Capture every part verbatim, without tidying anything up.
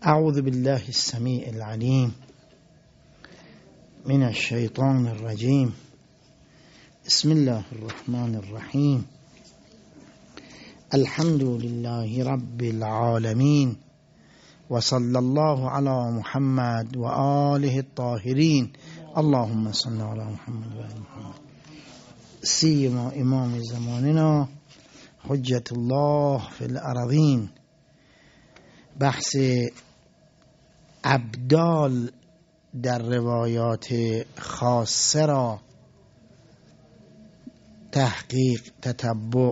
أعوذ بالله السميع العليم من الشيطان الرجيم. بسم الله الرحمن الرحيم. الحمد لله رب العالمين، وصلى الله على محمد وآله الطاهرين. اللهم صل على محمد وآل محمد. سيما إمام زماننا حجة الله في الأرضين. بحث ابدال در روایات خاصه را تحقیق، تتبع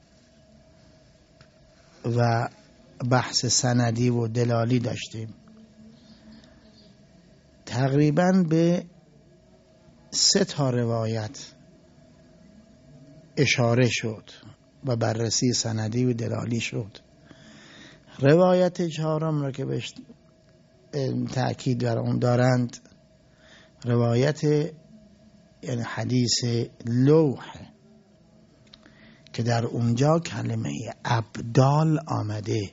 و بحث سندی و دلالی داشتیم. تقریبا به سه تا روایت اشاره شد و بررسی سندی و دلالی شد. روایت چهارم را که بهش تأکید بر اون دارند روایت یعنی حدیث لوح که در اونجا کلمه ابدال آمده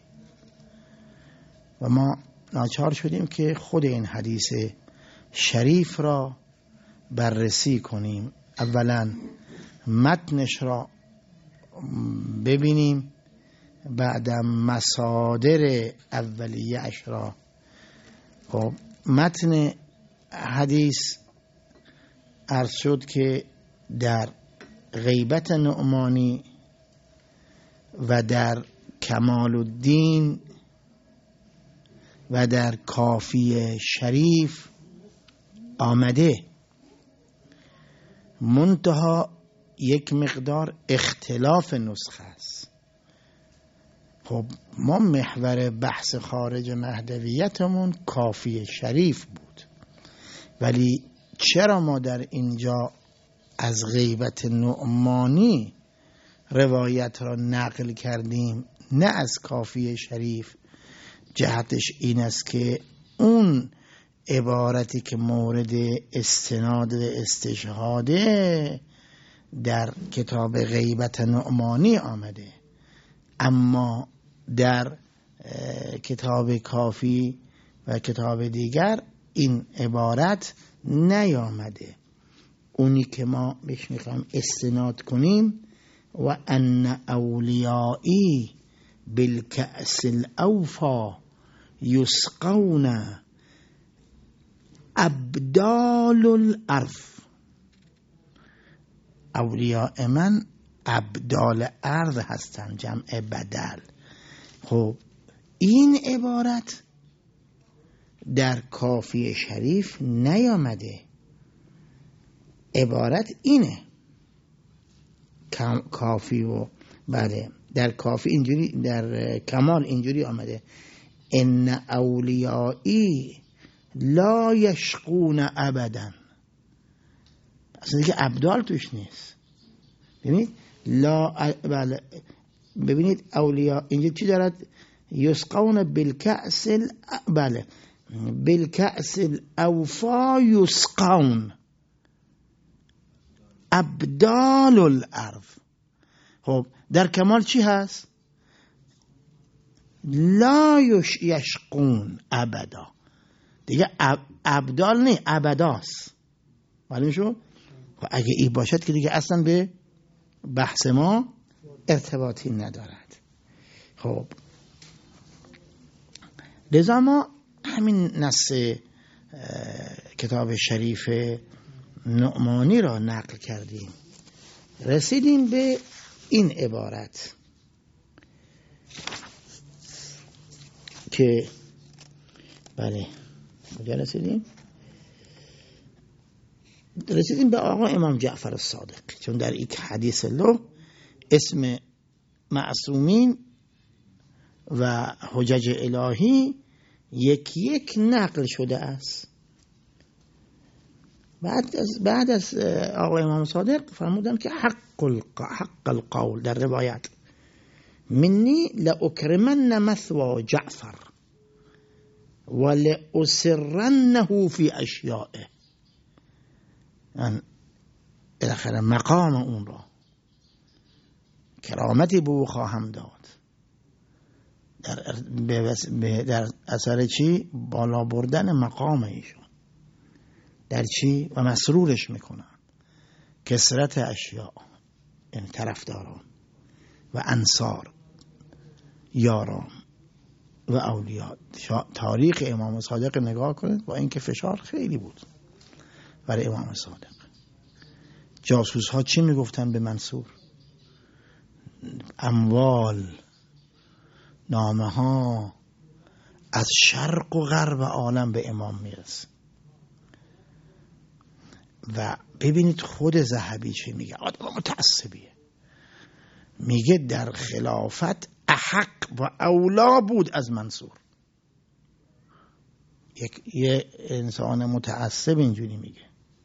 و ما ناچار شدیم که خود این حدیث شریف را بررسی کنیم. اولا متنش را ببینیم، بعدم مصادر اولیه اش را. خب متن حدیث عرض شد که در غیبت نعمانی و در کمال الدین و در کافی شریف آمده، منتها یک مقدار اختلاف نسخه است. خب ما محور بحث خارج مهدویتمون کافی شریف بود، ولی چرا ما در اینجا از غیبت نعمانی روایت را نقل کردیم نه از کافی شریف؟ جهتش این است که اون عبارتی که مورد استناد و استشهاده در کتاب غیبت نعمانی آمده، اما در کتاب کافی و کتاب دیگر این عبارت نیامده. اونی که ما بهش میخوایم استناد کنیم و ان اولیایی بالکأس الاوفا یسقون ابدال الارض. اولیاء من ابدال ارض هستن، جمع بدل. خب این عبارت در کافی شریف نیامده. عبارت اینه، کافی و بله در کافی اینجوری، در کمال اینجوری آمده ان اولیایی لا یشقون ابدا. اصلا دیگه ابدال توش نیست. ببینید لا بله ببینید اولیاء اینجا چی دارد؟ یسقون بالکأس بله بالکأس الاوفا یسقون ابدال الارض. خب در کمال چی هست؟ لا یشقون ابدا. دیگه ابدال نه، ابداست. معلوم شد؟ خب اگه این باشد که دیگه اصلا به بحث ما ارتباطی ندارد. خب لذا ما همین نص کتاب شریف نعمانی را نقل کردیم، رسیدیم به این عبارت که بله کجا رسیدیم؟ رسیدیم به آقا امام جعفر الصادق، چون در این حدیث لو اسم معصومین و حجج الهی یک یک نقل شده است. بعد از بعد از آقا امام صادق فرمودن که حق الق... حق القول در روایت منی لأکرمن مثوى جعفر ولأسرنه فی اشیائه. من الاخره مقام اون را کرامتی به او خواهم داد در, در اثر چی؟ بالا بردن مقام ایشون در چی؟ و مسرورش میکنن کثرت اشیاء، یعنی طرفداران و انصار، یاران و اولیاء. تاریخ امام صادق نگاه کنید، با اینکه فشار خیلی بود برای امام صادق. جاسوس ها چی میگفتن به منصور؟ اموال، نامه ها از شرق و غرب عالم به امام میرسه. و ببینید خود ذهبی چی میگه، آدم متعصبیه، میگه در خلافت احق و اولا بود از منصور. یک یه انسان متعصب اینجوری میگه.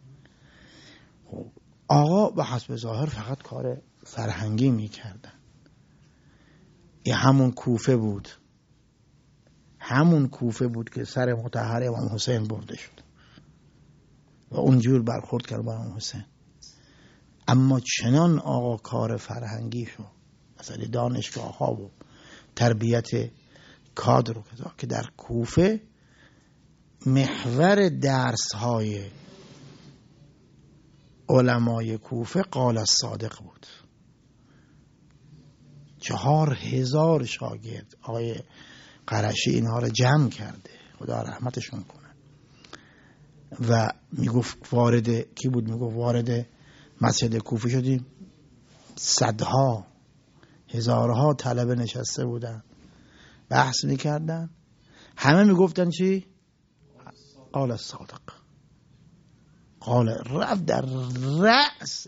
آقا به حسب ظاهر فقط کار فرهنگی میکردن. یه همون کوفه بود، همون کوفه بود که سر مطهر امام حسین برده شد و اونجور برخورد کرد با امام حسین. اما چنان آقا کار فرهنگی شد، مثلا دانشگاه ها و تربیت کادر و کذا، که در کوفه محور درس های علمای کوفه قال الصادق بود. چهار هزار شاگرد آقای قرشی اینها رو جمع کرده، خدا رحمتشون کنه. و میگفت وارد کی بود؟ میگفت وارد مسجد کوفه شدیم، صدها هزارها طلبه نشسته بودن بحث میکردن، همه میگفتن چی؟ قال الصادق. قال رفت در رأس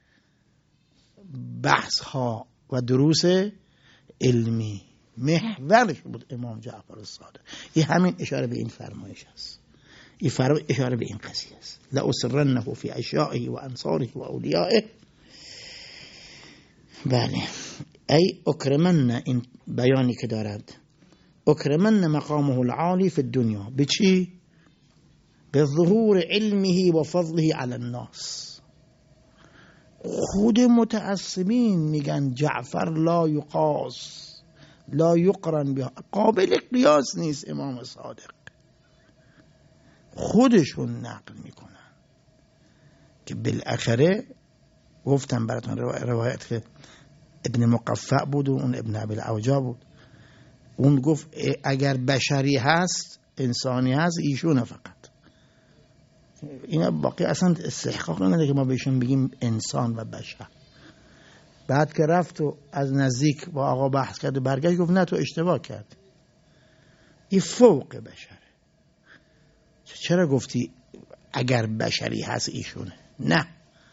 بحث ها و دروس علمی، محورش بود امام جعفر الصادق. این همین اشاره به این فرمایش است، این فرمایش اشاره به این قضیه است. لأسرنه فی اشیائه و انصاره و اولیائه. بله، ای اکرمن، این بیانی که دارد، اکرمن مقامه العالی فی الدنیا. به چی؟ به ظهور علمه و فضله علی الناس. خود متعصبین میگن جعفر لا یقاس لا یقرن بها، قابل قیاس نیست امام صادق. خودشون نقل میکنن که بالاخره گفتم براتون روایت که ابن مقفع بود و اون ابن ابی الاوجاع بود. اون گفت اگر بشری هست، انسانی هست، ایشونه فقط. اینا باقی اصلا استحقاق نداره که ما بهشون بگیم انسان و بشر. بعد که رفت و از نزدیک با آقا بحث کرد و برگشت گفت نه تو اشتباه کرد، این فوق بشره. چرا گفتی اگر بشری هست ایشونه؟ نه،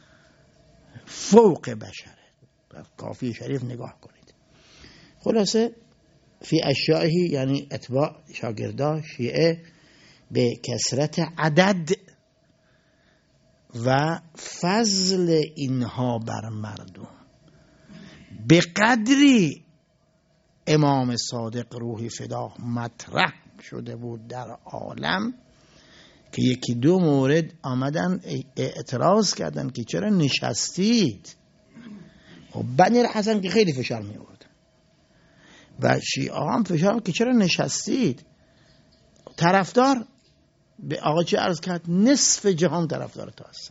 فوق بشره. کافی شریف نگاه کنید. خلاصه فی اشیائه، یعنی اتباع شاگردا شیعه به کثرت عدد و فضل اینها بر مردم به قدری امام صادق روحی فدا مطرح شده بود در عالم که یکی دو مورد آمدن اعتراض کردن که چرا نشستید. و بنی الحسن که خیلی فشار می آورد و شیعه هم فشار که چرا نشستید. طرفدار به آقا چه عرض کرد؟ نصف جهان طرفدار تو هستن،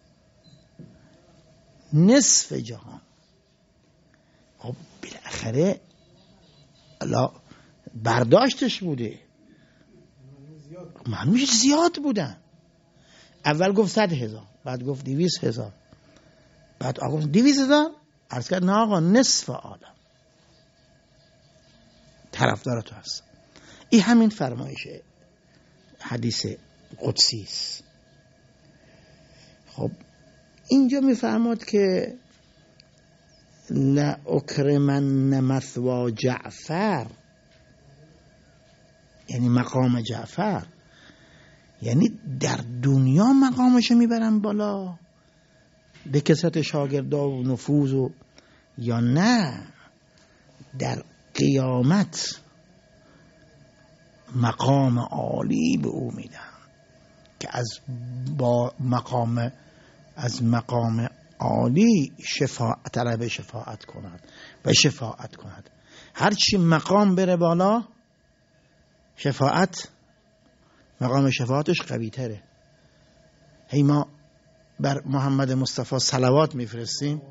نصف جهان. خب بالاخره الله برداشتش بوده، معلومش زیاد بودن. اول گفت صد هزار، بعد گفت دویست هزار، بعد آقا گفت دویست هزار، عرض کرد نه آقا نصف عالم طرفدار تو هست. این همین فرمایش حدیث قدسی است. خب اینجا میفرماد که لا اکرمن مثوا جعفر، یعنی مقام جعفر، یعنی در دنیا مقامش میبرن بالا به کثرت شاگردا و نفوذ و، یا نه در قیامت مقام عالی به او میدن که از با مقام از مقام عالی شفاعت طلب شفاعت کند و شفاعت کند هرچی مقام بره بالا شفاعت مقام شفاعتش قوی تره. هی ما بر محمد مصطفی صلوات میفرستیم،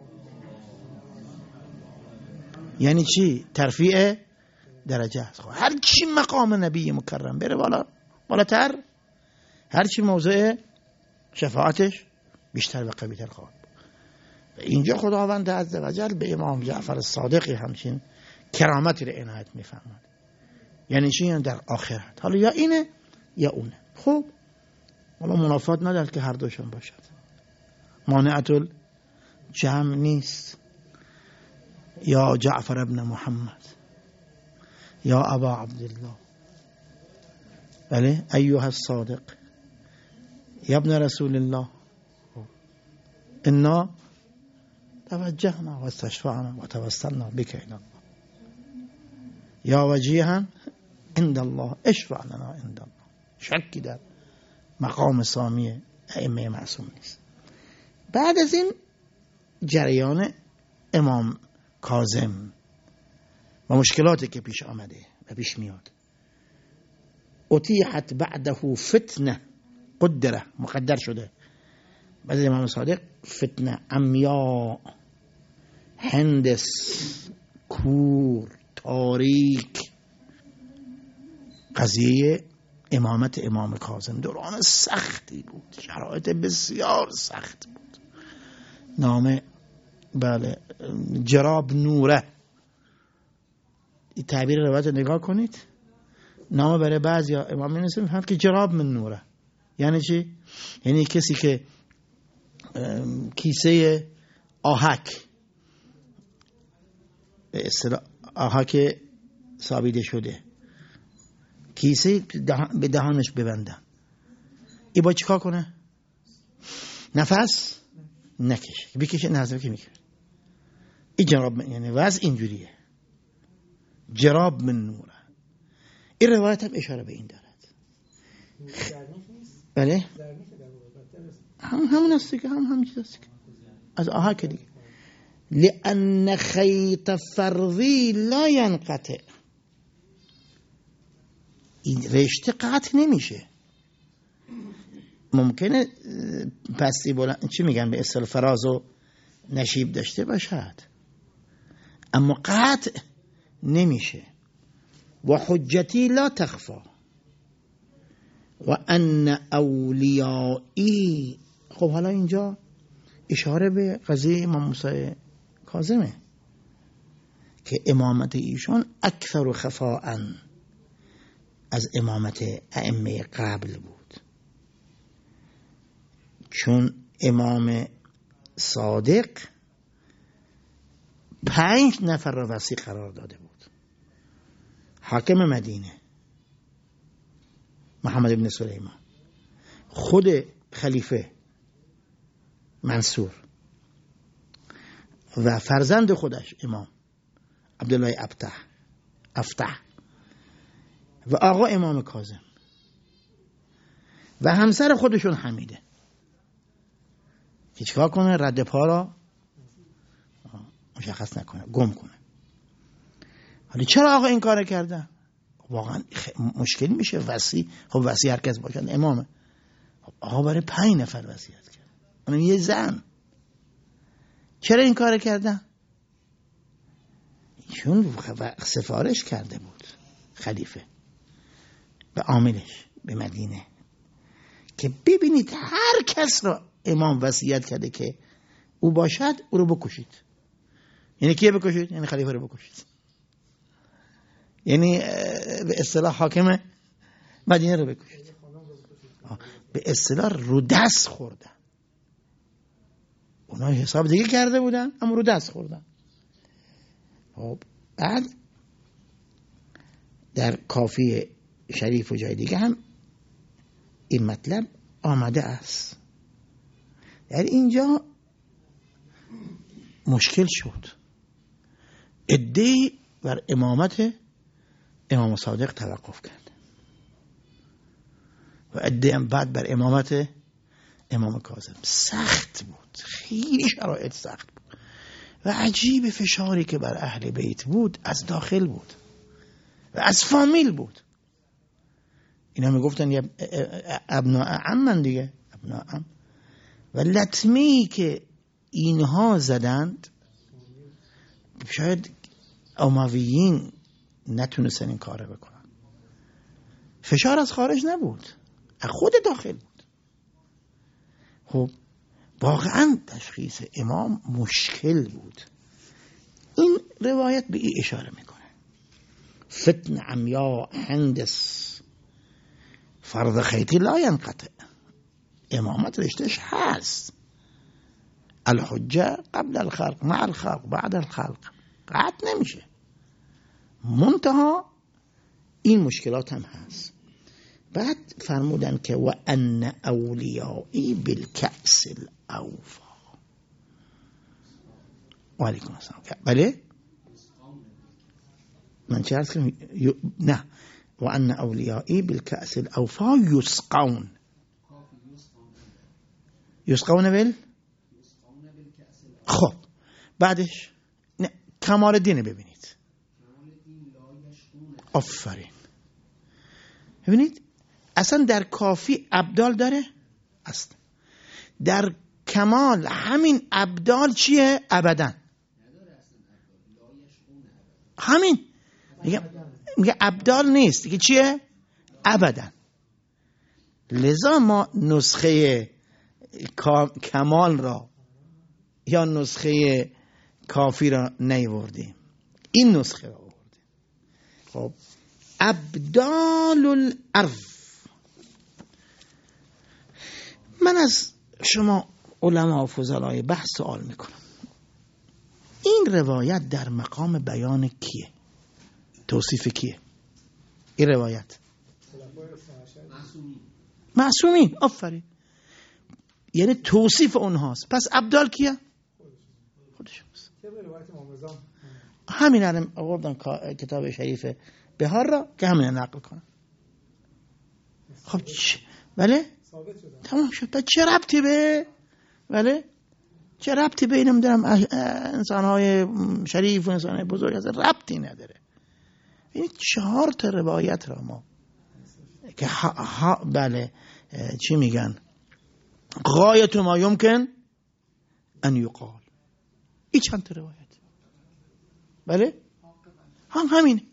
یعنی چی؟ ترفیع درجه است. هر چی مقام نبی مکرم بره بالا بالاتر، هر چی موضع شفاعتش بیشتر و قوی تر خواهد. اینجا خداوند عزوجل به امام جعفر الصادق همچین کرامتی رو عنایت میفرماد. یعنی چی؟ یعنی در آخرت حالا یا اینه یا اونه. خب حالا منافات ندارد که هر دوشون باشد، مانعت الجمع نیست. یا جعفر ابن محمد یا ابا عبدالله، بله ایها الصادق یا ابن رسول الله، انا توجهنا و استشفعنا و توسلنا بك الى الله یا وجیها عند الله اشفع لنا عند الله. شکی در مقام سامی ائمه معصوم نیست. بعد از این جریان امام کاظم و مشکلاتی که پیش آمده و پیش میاد، اتیحت بعده فتنه قدره، مقدر شده بعد از امام صادق فتنه عمیا، هندس، کور، تاریک، قضیه امامت امام کاظم. دوران سختی بود، شرایط بسیار سخت بود. نام بله جراب نوره، این تعبیر روایت نگاه کنید، نام برای بعضی امام می نسیم فهمد که جراب من نوره. یعنی چی؟ یعنی کسی که کیسه آهک، به اصطلاح آهک سابیده شده، کیسه دهان به دهانش ببندن، ای با چیکار کنه؟ نفس نکشه، بکشه نظر که میکشه. این جراب من، یعنی وضع اینجوریه، جراب من نوره. این روایت هم اشاره به این دارد. بله هم همون است که هم هم چیز است از آهک دیگه. لأن خیط فرضی لا ینقطع، این رشته قطع نمیشه. ممکنه پستی بلند چی میگن به اصطلاح فراز و نشیب داشته باشد، اما قطع نمیشه. و حجتی لا تخفا و ان اولیایی. خب حالا اینجا اشاره به قضیه امام موسی کاظمه که امامت ایشون اکثر و خفاء از امامت ائمه قبل بود، چون امام صادق پنج نفر را وصی قرار داده بود. حاکم مدینه محمد بن سلیمان، خود خلیفه منصور و فرزند خودش امام عبدالله ابتح افتح و آقا امام کاظم و همسر خودشون حمیده که چیکار کنه؟ رد پا را مشخص نکنه، گم کنه. حالا چرا آقا این کار کرده؟ واقعا مشکل میشه وصی. خب وصی هر کس باشد امامه. خب آقا برای پنج نفر وصیت کرد، اونم یه زن. چرا این کار کرده؟ چون سفارش کرده بود خلیفه به عاملش به مدینه که ببینید هر کس را امام وصیت کرده که او باشد او رو بکشید. یعنی کیه بکشید؟ یعنی خلیفه رو بکشید. یعنی به اصطلاح حاکم مدینه رو بکشید. به اصطلاح رو دست خوردن. اونا حساب دیگه کرده بودن اما رو دست خوردن. خب بعد در کافی شریف و جای دیگه هم این مطلب آمده است. در اینجا مشکل شد. ادعی بر امامت امام صادق توقف کرد و ادعی هم بعد بر امامت امام کاظم. سخت بود، خیلی شرایط سخت بود و عجیب فشاری که بر اهل بیت بود از داخل بود و از فامیل بود. اینا میگفتن یا ابناء عمن دیگه، ابناء عم. و لطمی که اینها زدند شاید امویین نتونستن این کاره بکنن. فشار از خارج نبود، از خود داخل بود. خب واقعا تشخیص امام مشکل بود. این روایت به این اشاره میکنه. فتن عمیا هندس فرض خیطی لا ینقطع. امامت رشتش هست. الحجه قبل الخلق مع الخلق بعد الخلق قطع نمیشه. منتها این مشکلات هم هست. بعد فرمودن که و ان اولیایی بالکأس الاوفا. و علیکم السلام. بله من چه عرض کنم؟ نه و ان اولیایی بالکأس الاوفا یسقون. یسقون بل خب بعدش کمال دین ببینید. آفرین. ببینید اصلا در کافی ابدال داره اصلا. در کمال همین ابدال چیه؟ ابدا. همین میگه میگه ابدال نیست دیگه، چیه؟ ابدا. لذا ما نسخه کمال را یا نسخه کافی را نیاوردیم، این نسخه را آوردیم. خب ابدال الارض. من از شما علما و فضلای بحث سوال میکنم، این روایت در مقام بیان کیه؟ توصیف کیه؟ این روایت معصومین. آفرین. یعنی توصیف اونهاست. پس ابدال کیه؟ خودشون. همین الان آوردن کتاب شریف بهار را که همین نقل کنن. خب چه؟ بله تمام شد. تا چه ربطی به بله چه ربطی به اینم دارم انسانهای شریف و انسانهای بزرگ از ربطی نداره. این چهار تا روایت را ما که ها, ها بله چی میگن غایت ما یمکن ان یقال. این چند تا روایت بله هم همین.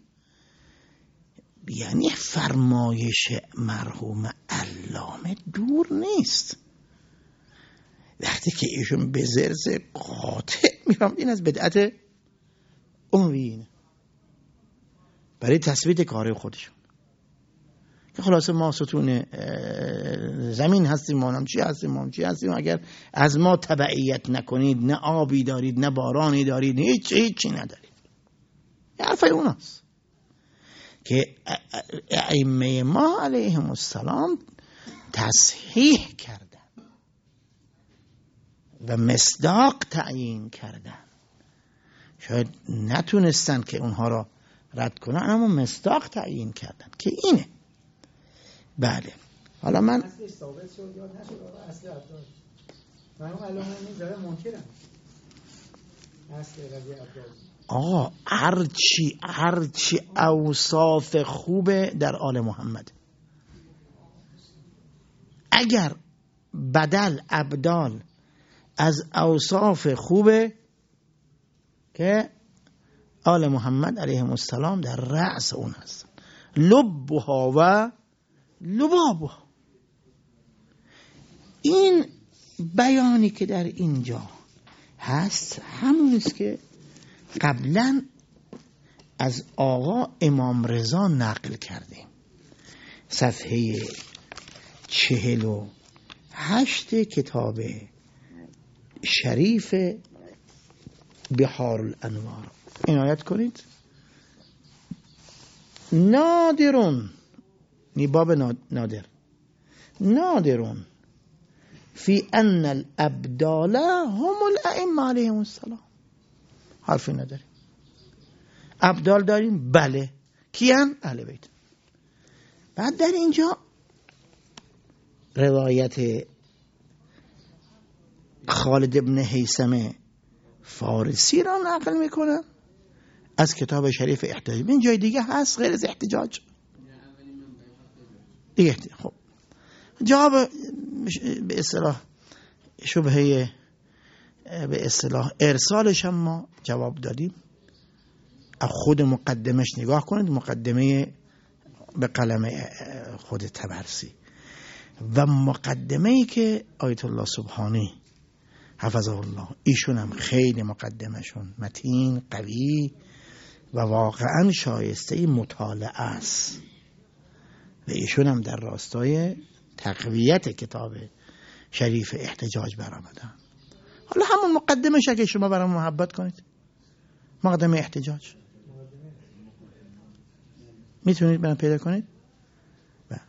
یعنی فرمایش مرحوم علامه دور نیست. وقتی که ایشون به زرز قاطع میفهم این از بدعت امویین برای تثبیت کار خودشون که خلاصه ما ستون زمین هستیم، ما هم چی هستیم، ما هم چی هستیم. اگر از ما تبعیت نکنید نه آبی دارید نه بارانی دارید، هیچ هیچی ندارید. حرف اوناست که ائمه ما علیهم السلام تصحیح کردن و مصداق تعیین کردن. شاید نتونستن که اونها را رد کنن، اما مصداق تعیین کردن که اینه. بله حالا من اصلش ثابت شد یا نشد اصل ابدال من الان میذاره منکرم اصل قضیه ابدال. آقا هرچی هرچی اوصاف خوبه در آل محمد، اگر بدل ابدال از اوصاف خوبه که آل محمد علیهم السلام در رأس اون هست، لبها و لبابها. این بیانی که در اینجا هست همون است که قبلا از آقا امام رضا نقل کردیم، صفحه چهل و هشت کتاب شریف بحار الانوار. عنایت کنید. نادرون نی باب نادر نادرون فی ان الابدال هم الائمه علیهم السلام. حرفی نداریم. ابدال داریم بله. کیان؟ اهل بیت. بعد در اینجا روایت خالد ابن هیثمه فارسی را نقل میکنن از کتاب شریف احتجاج. این جای دیگه هست غیر از احتجاج دیگه. خب جواب به اصطلاح شبهه به اصطلاح ارسالش هم ما جواب دادیم. از خود مقدمش نگاه کنید، مقدمه به قلم خود طبرسی و مقدمه ای که آیت الله سبحانی حفظه الله ایشون هم خیلی مقدمشون متین قوی و واقعا شایسته مطالعه است و ایشون هم در راستای تقویت کتاب شریف احتجاج برآمدن. حالا همون مقدمش اگه شما برام محبت کنید، مقدمه احتجاج میتونید برام پیدا کنید. بله.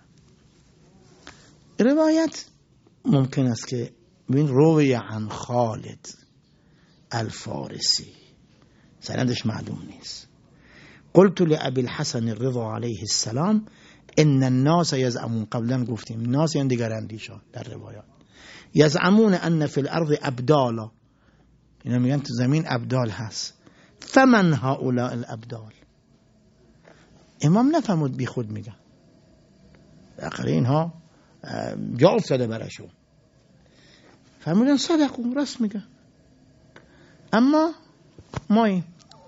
روایت ممکن است که ببین روی عن خالد الفارسی سندش معلوم نیست. قلت لأبي الحسن الرضا علیه السلام ان الناس یزعمون، قبلا گفتیم ناس یعنی دیگر اندیشان در روایات، یزعمون ان فی الارض ابدالا، اینا میگن تو زمین ابدال هست. فمن هؤلاء الابدال؟ امام نفهمود بی خود میگن، آخر اینها جا افتاده برشون، فهمیدن صدقو راست میگن، اما ماییم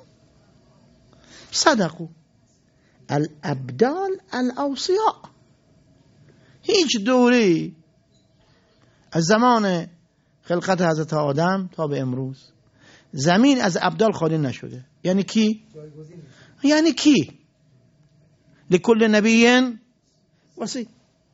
صدقو الابدال الاوصیاء. هیچ دوری از زمان خلقت حضرت آدم تا به امروز زمین از ابدال خالی نشده. یعنی کی؟ یعنی کی؟ لکل نبی وصی،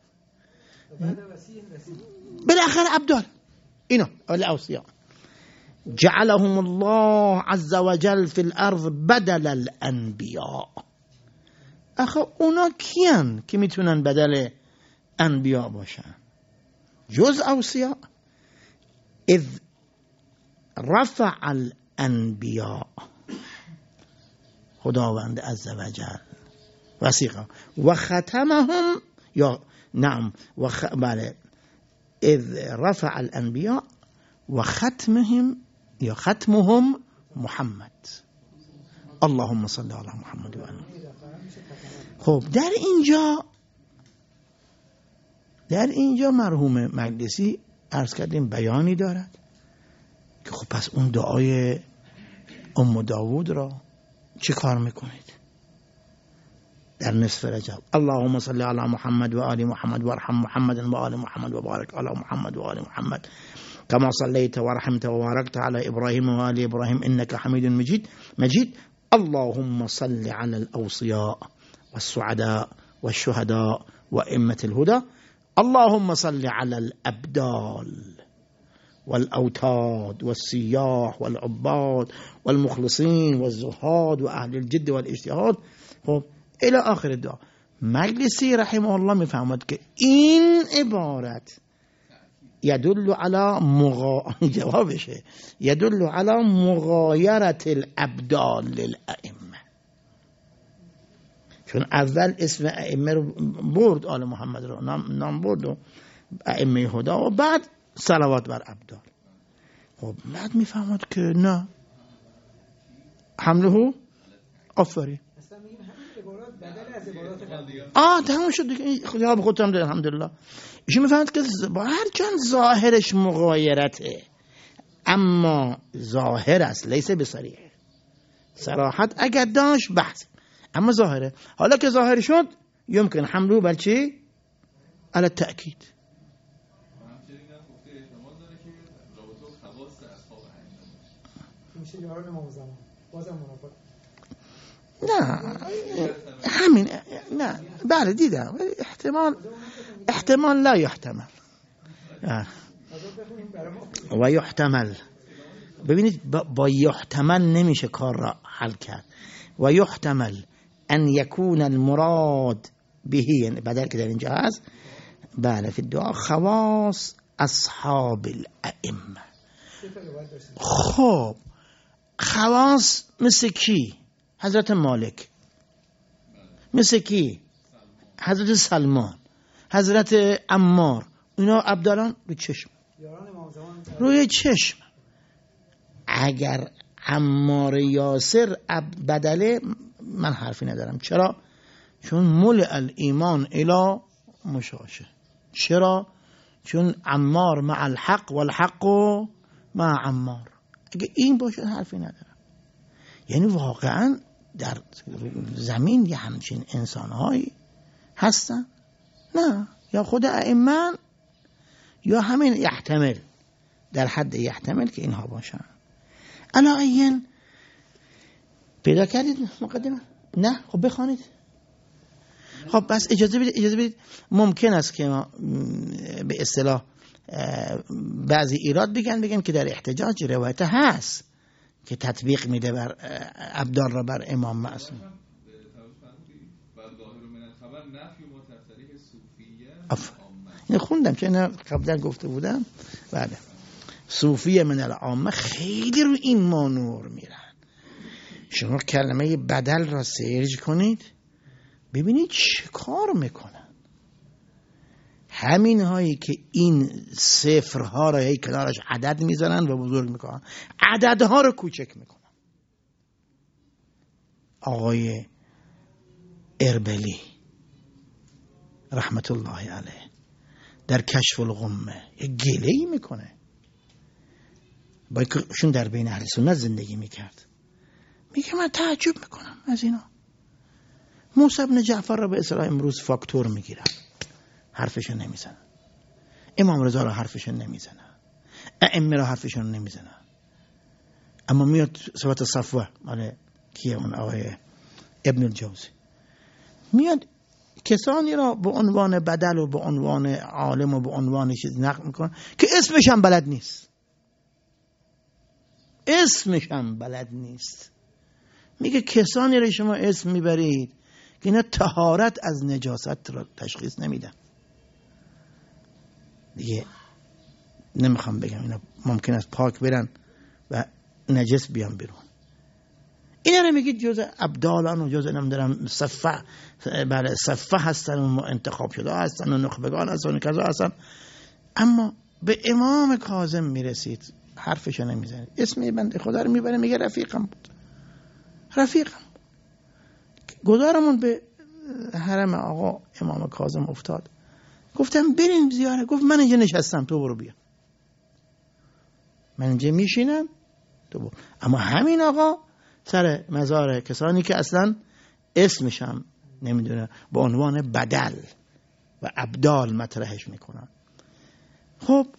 بالاخره ابدال اینا الاوصیاء جعلهم الله عز وجل في الارض بدل الانبیاء. آخه اونا کیان که میتونن بدل انبیاء باشن جز اوصیاء؟ اذ رفع الانبیاء خداوند عز وجل وثیقه و ختمهم، یا نعم و خ... بله اذ رفع الانبیاء و ختمهم یا ختمهم محمد، اللهم صل علی محمد و آله. خب در اینجا در اینجا مرحوم مجلسی عرض کردیم بیانی دارد که خب پس اون دعای ام داوود را چه کار میکنید در نصف رجب؟ اللهم صل علی محمد و آل محمد و ارحم محمد و آل محمد و بارک علی محمد و آل محمد كما صليت ورحمت وباركت على إبراهيم وآل إبراهيم إنك حميد مجيد مجيد اللهم صل على الأوصياء والسعداء والشهداء وأئمة الهدى اللهم صل على الأبدال والأوتاد والسياح والعباد والمخلصين والزهاد وأهل الجد والاجتهاد إلى آخر الدعاء. مجلسی رحمه الله میفهمد که این عبارت يدل على مغا... جوابشه يدل على مغایرت الابدال للائمه، چون اول اسم ائمه رو برد، آل محمد رو نام, نام برد و ائمه هدا و بعد صلوات بر ابدال. خب بعد میفهمد که نه حمله آفری آه تمام شد دیگه، جواب خودم داد الحمدلله. ایشون میفهمد که هرچند ظاهرش مغایرته اما ظاهر است لیس بصریح، صراحت اگر داشت بحث، اما ظاهره. حالا که ظاهر شد يمكن حمله بر چی؟ على التأکید. نه همین نه بله دیدم احتمال احتمال لا يحتمل و یحتمل. ببینید با یحتمل نمیشه کار را حل کرد. و یحتمل ان یکون المراد بهی، یعنی بدل که در اینجا هست بله فی الدعا خواص اصحاب الائمه. خب خواص مثل کی؟ حضرت مالک، مثل کی؟ حضرت سلمان، حضرت عمار، اینا عبدالان روی چشم روی چشم اگر عمار یاسر بدله من حرفی ندارم. چرا؟ چون مل الایمان الی مشاشه. چرا؟ چون عمار مع الحق والحق مع عمار. اگه این باشه حرفی ندارم. یعنی واقعا در زمین یه همچین انسانهایی هستن؟ نه، یا خود ائمه یا همین یحتمل، در حد یحتمل که اینها باشن. علاوه پیدا کردید مقدمه؟ نه؟ خب بخوانید. خب بس اجازه بدید اجازه بدید ممکن است که ما به اصطلاح بعضی ایراد بگن بگن که در احتجاج روایت هست که تطبیق میده بر ابدال را بر امام معصوم. این خوندم چه نه قبلا گفته بودم. بله، صوفیه من العامه خیلی رو این مانور میرن. شما کلمه بدل را سرچ کنید ببینید چه کار میکنن. همین هایی که این صفرها را هی کنارش عدد میزنن و بزرگ میکنن، عددها رو کوچک میکنن. آقای اربلی رحمت الله علیه در کشف الغمه یه گله‌ای میکنه با اینکه در بین اهل سنت زندگی میکرد. میگه من تعجب میکنم از اینا. موسی بن جعفر را به اصطلاح امروز فاکتور میگیرن، حرفشو نمیزنن. امام رضا را حرفشو نمیزنن، ائمه را حرفشو نمیزنن. اما میاد صفات صفوه مال کیه اون آقای ابن الجوزی، میاد کسانی را به عنوان بدل و به عنوان عالم و به عنوان چیز نقل میکنن که اسمش هم بلد نیست. اسمش هم بلد نیست. میگه کسانی را شما اسم میبرید که اینا طهارت از نجاست را تشخیص نمیدن. دیگه نمیخوام بگم اینا ممکن است پاک برن و نجس بیان بیرون. اینا رو میگید جزء ابدالان و جزء نمیدونم صفه، بله صفه هستن و انتخاب شده هستن و نخبگان هستن و کذا هستن. اما به امام کاظم میرسید حرفشو نمیزنید. اسم بنده خدا رو میبره میگه رفیقم بود، رفیقم. گذارمون به حرم آقا امام کاظم افتاد. گفتم بریم زیاره. گفت من اینجا نشستم تو برو بیا. من اینجا میشینم تو برو. اما همین آقا سر مزار کسانی که اصلا اسمشم نمیدونه با عنوان بدل و ابدال مطرحش میکنن. خب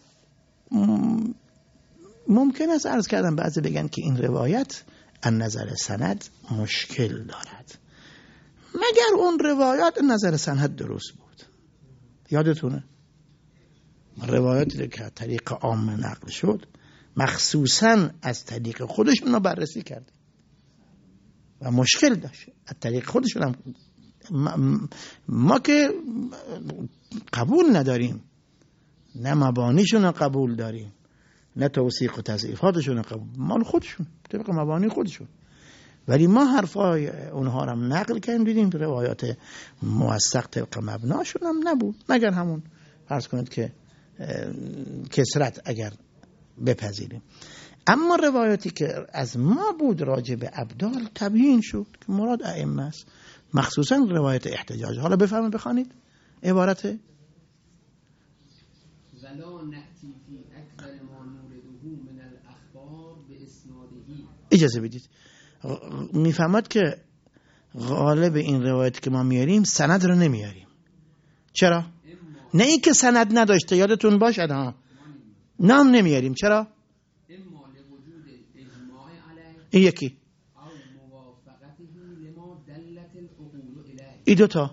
ممکن است عرض کردم بعضی بگن که این روایت از نظر سند مشکل دارد، مگر اون روایت از نظر سند درست بود. یادتونه روایاتی که طریق عام نقل شد مخصوصا از طریق خودشون رو بررسی کرد و مشکل داشت. از طریق خودشون هم ما, ما که قبول نداریم، نه مبانیشون رو قبول داریم نه توثیق و تضعیفاتشون قبول، مال خودشون طبق مبانی خودشون. ولی ما حرفای اونها رو هم نقل کردیم، دیدیم روایات موثق طبق مبناشون هم نبود، مگر همون فرض کنید که کسرت اگر بپذیریم. اما روایاتی که از ما بود راجع به ابدال تبیین شد که مراد ائمه است، مخصوصا روایت احتجاج. حالا بفرمایید بخوانید عبارت ولا نأتی فی اکثر ما نورده من الاخبار باسناده. اجازه بدید میفهمد که غالب این روایت که ما میاریم سند رو نمیاریم. چرا؟ نه این که سند نداشته، یادتون باشد ها، نام نمیاریم. چرا؟ این یکی ای دوتا.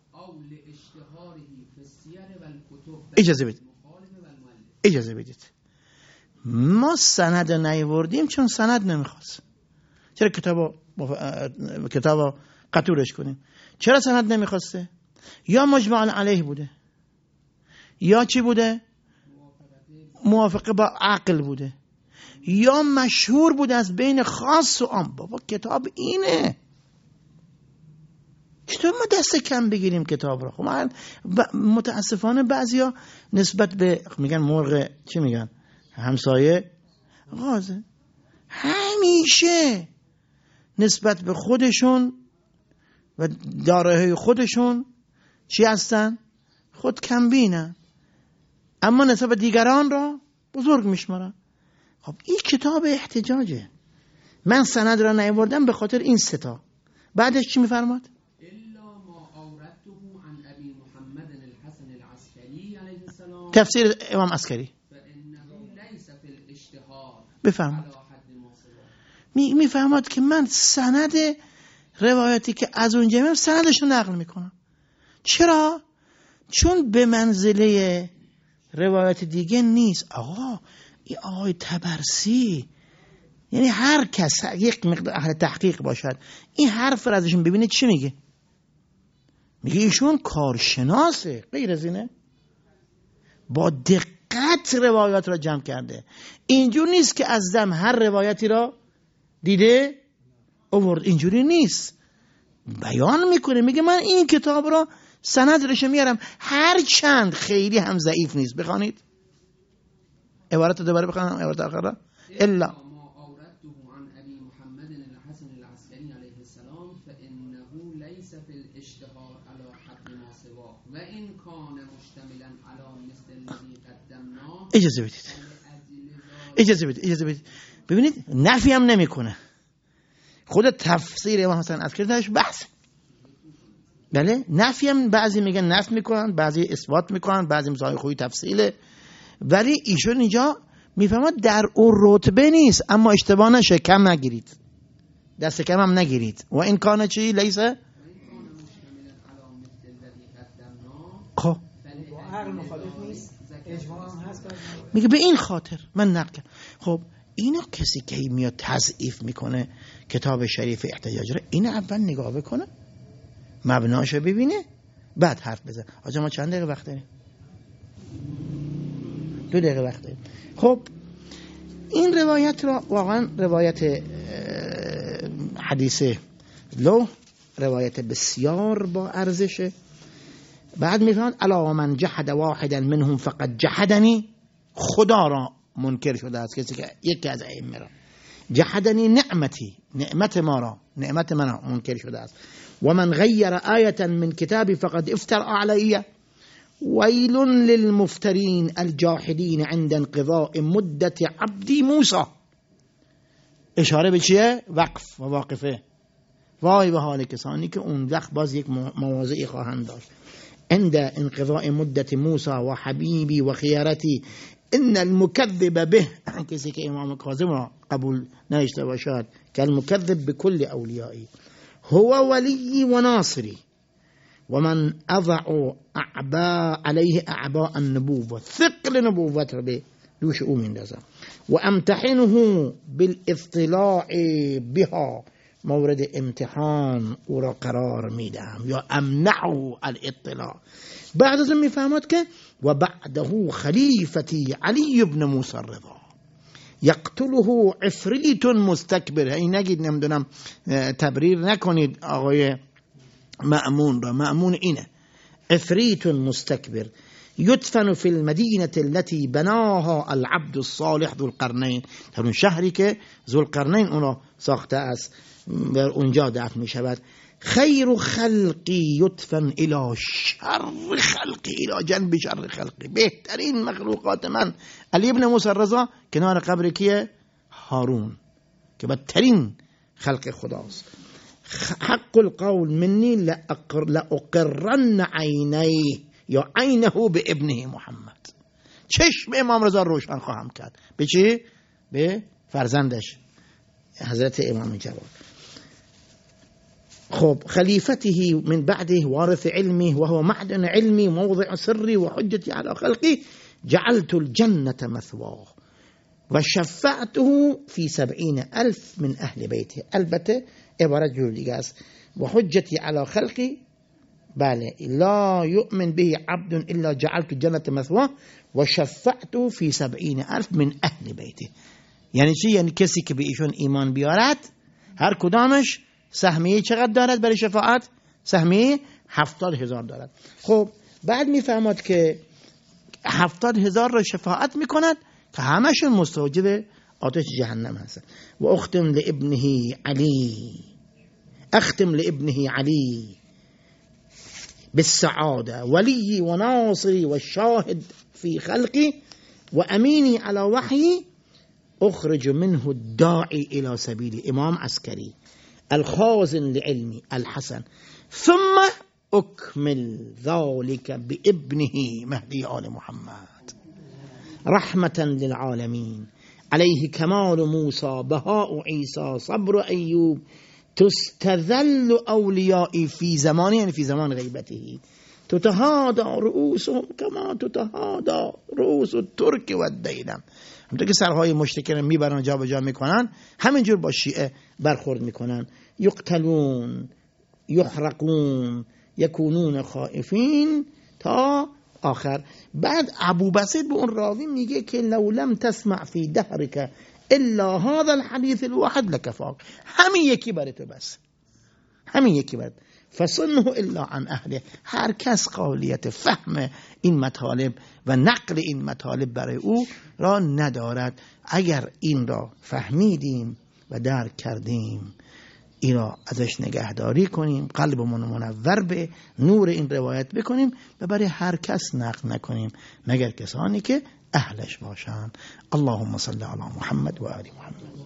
اجازه بدید اجازه بدید ما سند نیاوردیم چون سند نمیخواست. چرا کتابو کتابو قطورش کنیم؟ چرا سند نمیخواسته؟ یا مجمع علیه بوده، یا چی بوده؟ موافقه با عقل بوده، یا مشهور بوده از بین خاص و عام. بابا کتاب اینه، چطور ما دست کم بگیریم کتاب رو؟ خب من متاسفانه بعضیا نسبت به میگن مرغ چی میگن همسایه غازه، همیشه نسبت به خودشون و دارایی خودشون چی هستن؟ خود کمبینن، اما نسبت به دیگران را بزرگ میشمارن. خب این کتاب احتجاجه. من سند را نیاوردم به خاطر این ستا. بعدش چی میفرماد؟ الا ما اورده عن ابی محمد الحسن العسکری علیه السلام، تفسیر امام عسکری. فانه لیس فی الاشتهار بفرماد. علی حد ما سواه. می میفهمد که من سند روایتی که از اونجا میام سندش رو نقل میکنم. چرا؟ چون به منزله روایت دیگه نیست. آقا این آقای طبرسی، یعنی هر کس یک مقدار اهل تحقیق باشد این حرف را ازشون ببینه چی میگه؟ میگه ایشون کارشناسه، غیر از اینه، با دقت روایات را جمع کرده. اینجور نیست که از دم هر روایتی را دیده آورد، اینجوری نیست. بیان میکنه، میگه من این کتاب را سند رش میارم، هر چند خیلی هم ضعیف نیست. بخوانید عبارت دوباره، بخوانم عبارت آخر را. الا ما اورده عن ابی محمد الحسن العسکری علیه السلام فانه لیس فی الاشتهار علی حد ما سواه و ان کان مشتملا علی مثل الذی قدمناه. اجازه بدید اجازه بدید اجازه بدید ببینید نفی هم نمیکنه. خود تفسیر امام حسن عسکری درش بحث، بله، نفی هم بعضی میگن نفی میکنن، بعضی اثبات میکنن، بعضی مزای خوبی تفصیله، ولی ایشون اینجا میفهمد در اون رتبه نیست. اما اشتباه نشه، کم نگیرید، دست کم هم نگیرید. و این کانه چی؟ لیسه خب با عقل مخالف نیست، اجماع هم هست. میگه به این خاطر من نقل کردم. خب اینو کسی که میاد تضعیف میکنه کتاب شریف احتجاج را، اینو اول نگاه بکنه، مبناشو ببینه، بعد حرف بزن. آجا ما چند دقیقه وقت داریم؟ دو دقیقه وقت داریم. خب این روایت را واقعا روایت حدیث لو روایت بسیار با ارزشه. بعد میفهمند الا من جحد واحدا منهم فقد جحدنی، خدا را منکر شده است کسی که یکی از ائمه را، جحدنی نعمتی، نعمت ما را، نعمت من را منکر شده است. و من غیر آیه من کتابی فقد افتر علیه ویل للمفترین الجاحدین عند انقضاء مدت عبدی موسی. اشاره به چیه؟ وقف و واقفه. وای به حال کسانی که اون وقت باز یک مواضعی خواهند داشت. عند انقضاء مدت موسی و حبیبی و خیارتی ان المكذب به، کسی که امام کاظم را قبول نشته باشد، که المكذب بكل اولیایی هو ولی و ناصری و من اضع اعباء علیه اعباء النبوة، ثقل نبوت را به دوش او میندازم. و امتحنه بالاطلاع بها، مورد امتحان او را قرار میدم، یا امنعه الاطلاع. بعد از این میفهمد که و بعده خلیفتی علی ابن موسی الرضا یقتله عفریت مستکبر. این نگید نمیدونم تبریر نکنید آقای مأمون را، مأمون اینه، عفریت مستکبر یدفن فی المدینه التي بناها العبد الصالح ذو القرنین، در اون شهری که ذو القرنین اون را ساخته است بر اونجا دفن می شود. خیر خلقی یدفن الى شر خلقی، الى جنب شر خلقی، بهترین مخلوقات من علی ابن موسی الرضا کنار قبر کیه؟ هارون که بدترین خلق خداست. حق القول منی لأقرن عینیه یا عینه به ابنه محمد، چشم امام رضا روشن خواهم کرد. به چی؟ به فرزندش حضرت امام جواد. خب خلیفته من بعده وارث علمه و هو معدن علمي موضع سري وحجتي على خلقي جعلت الجنة مثواه و شفعته في سبعين ألف من أهل بيته. البته عبارت جور دیگه است، و حجتي على خلقي بله لا يؤمن به عبد إلا جعلت الجنة مثواه و شفعته في سبعين ألف من أهل بيته. یعنی چی؟ یعنی کسی که به ایشون ایمان بیارد هر کدامش سهمیه چقدر دارد برای شفاعت؟ سهمیه هفتاد هزار دارد. خب بعد میفهمد که هفتاد هزار را شفاعت میکند که همشون مستوجب آتش جهنم هست. و اختم لابنه علی، اختم لابنه علی بالسعادة ولي وناصري والشاهد في خلقي وأميني على وحي أخرج منه الداعي إلى سبيل إمام عسكري الخازن لعلمي الحسن ثم أكمل ذلك بابنه مهدي آل محمد رحمة للعالمين عليه كمال موسى بهاء عيسى صبر أيوب تستذل أوليائي في زمان، يعني في زمان غيبته، تتهادى رؤوسهم كما تتهادى رؤوس الترک و الدیلم. همونطور که سرهای مشتکران میبرن جا به جا میکنن، همینجور با شیعه برخورد میکنن. یقتلون یحرقون یکونون خائفین تا آخر. بعد ابو بسیط به اون راوی میگه که لو لم تسمع فی دهرک الا هذا الحديث الواحد لكفاك، همین یکی برای تو بس، همین یکی برای فصنه الا عن اهله. هر کس قابلیت فهم این مطالب و نقل این مطالب برای او را ندارد. اگر این را فهمیدیم و درک کردیم، این را ازش نگهداری کنیم، قلبمون منور به نور این روایت بکنیم و برای هر کس نقل نکنیم مگر کسانی که اهلش باشند. اللهم صل علی محمد و آل محمد.